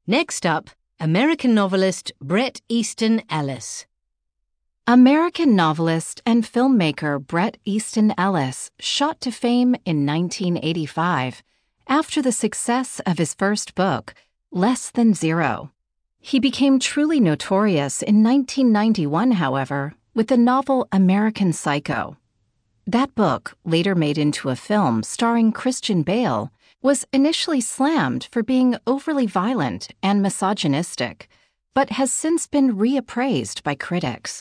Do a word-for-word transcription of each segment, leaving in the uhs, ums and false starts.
Next up, American novelist Bret Easton Ellis. American novelist and filmmaker Bret Easton Ellis shot to fame in nineteen eighty-five after the success of his first book, Less Than Zero. He became truly notorious in nineteen ninety-one, however, with the novel American Psycho. That book, later made into a film starring Christian Bale, was initially slammed for being overly violent and misogynistic, but has since been reappraised by critics.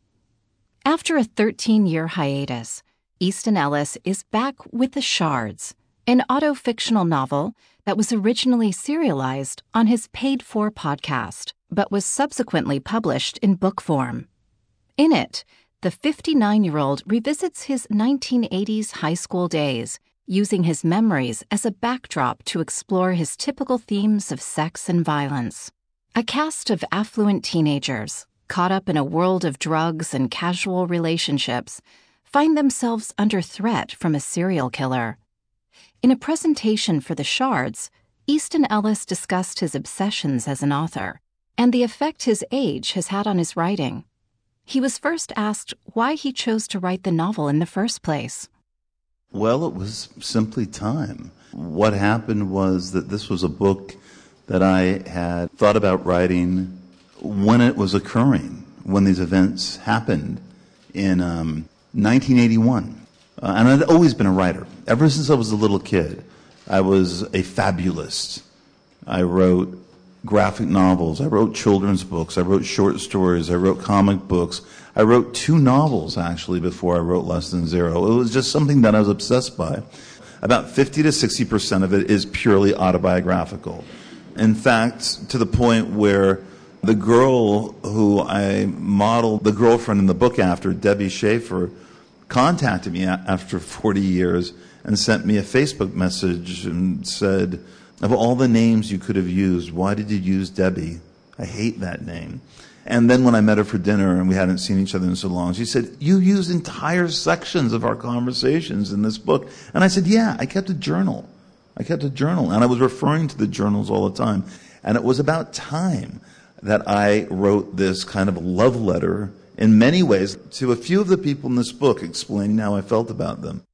After a thirteen-year hiatus, Easton Ellis is back with The Shards, an auto-fictional novel that was originally serialized on his paid-for podcast, but was subsequently published in book form. In it, the fifty-nine-year-old revisits his nineteen eighties high school days, using his memories as a backdrop to explore his typical themes of sex and violence. A cast of affluent teenagers, caught up in a world of drugs and casual relationships, find themselves under threat from a serial killer. In a presentation for The Shards, Easton Ellis discussed his obsessions as an author and the effect his age has had on his writing. He was first asked why he chose to write the novel in the first place. Well, it was simply time. What happened was that this was a book that I had thought about writing when it was occurring, when these events happened in um, nineteen eighty-one. Uh, and I'd always been a writer. Ever since I was a little kid, I was a fabulist. I wrote graphic novels, I wrote children's books, I wrote short stories, I wrote comic books. I wrote two novels, actually, before I wrote Less Than Zero. It was just something that I was obsessed by. About fifty to sixty percent of it is purely autobiographical. In fact, to the point where the girl who I modeled the girlfriend in the book after, Debbie Schaefer, contacted me after forty years and sent me a Facebook message and said, of all the names you could have used, why did you use Debbie? I hate that name. And then when I met her for dinner and we hadn't seen each other in so long, she said, you used entire sections of our conversations in this book. And I said, yeah, I kept a journal. I kept a journal. And I was referring to the journals all the time. And it was about time that I wrote this kind of love letter in many ways to a few of the people in this book, explaining how I felt about them.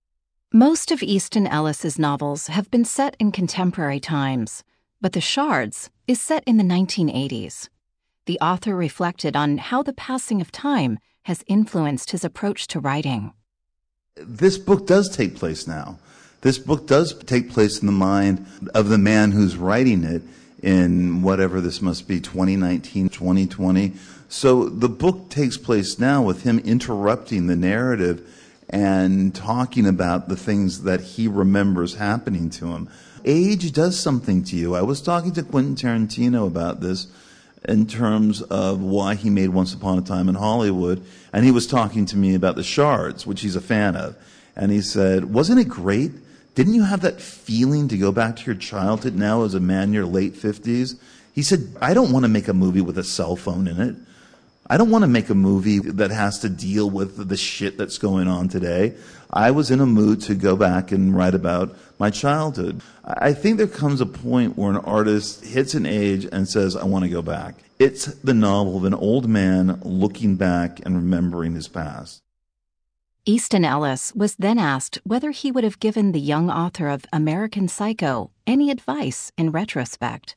Most of Easton Ellis's novels have been set in contemporary times, but The Shards is set in the nineteen eighties. The author reflected on how the passing of time has influenced his approach to writing. This book does take place now. This book does take place in the mind of the man who's writing it in whatever this must be, twenty nineteen, twenty twenty. So the book takes place now with him interrupting the narrative and talking about the things that he remembers happening to him. Age does something to you. I was talking to Quentin Tarantino about this in terms of why he made Once Upon a Time in Hollywood, and he was talking to me about The Shards, which he's a fan of. And he said, wasn't it great? Didn't you have that feeling to go back to your childhood now as a man in your late fifties? He said, I don't want to make a movie with a cell phone in it. I don't want to make a movie that has to deal with the shit that's going on today. I was in a mood to go back and write about my childhood. I think there comes a point where an artist hits an age and says, I want to go back. It's the novel of an old man looking back and remembering his past. Easton Ellis was then asked whether he would have given the young author of American Psycho any advice in retrospect.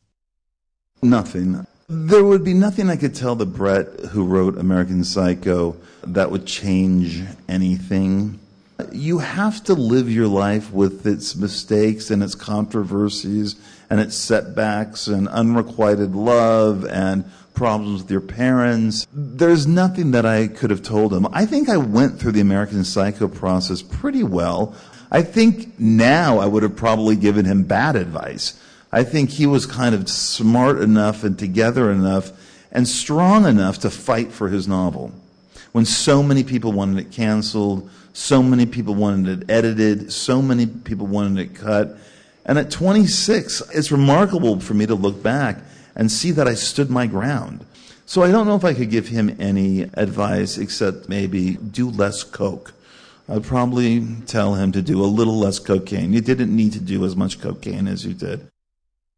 Nothing. There would be nothing I could tell the Bret who wrote American Psycho that would change anything. You have to live your life with its mistakes and its controversies and its setbacks and unrequited love and problems with your parents. There's nothing that I could have told him. I think I went through the American Psycho process pretty well. I think now I would have probably given him bad advice. I think he was kind of smart enough and together enough and strong enough to fight for his novel. When so many people wanted it canceled, so many people wanted it edited, so many people wanted it cut. And at twenty-six, it's remarkable for me to look back and see that I stood my ground. So I don't know if I could give him any advice except maybe do less coke. I'd probably tell him to do a little less cocaine. You didn't need to do as much cocaine as you did.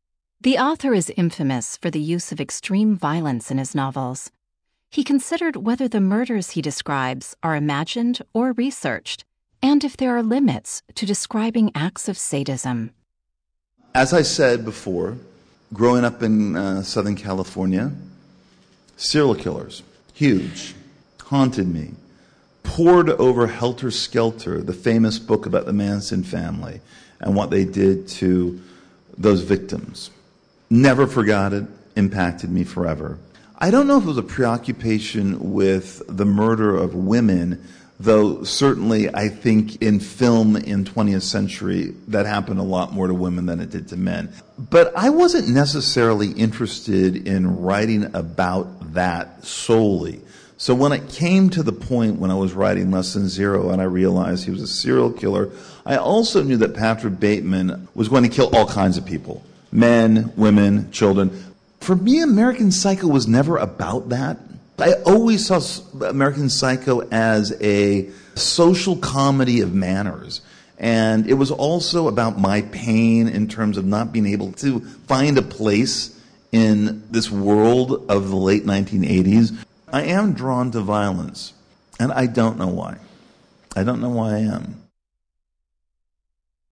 The author is infamous for the use of extreme violence in his novels. He considered whether the murders he describes are imagined or researched, and if there are limits to describing acts of sadism. As I said before, growing up in uh, Southern California, serial killers, huge, haunted me. Poured over Helter Skelter, the famous book about the Manson family and what they did to those victims. Never forgot it, impacted me forever. I don't know if it was a preoccupation with the murder of women, though certainly I think in film in twentieth century that happened a lot more to women than it did to men. But I wasn't necessarily interested in writing about that solely. So when it came to the point when I was writing Less Than Zero and I realized he was a serial killer, I also knew that Patrick Bateman was going to kill all kinds of people. Men, women, children. For me, American Psycho was never about that. I always saw American Psycho as a social comedy of manners. And it was also about my pain in terms of not being able to find a place in this world of the late nineteen eighties. I am drawn to violence, and I don't know why. I don't know why I am.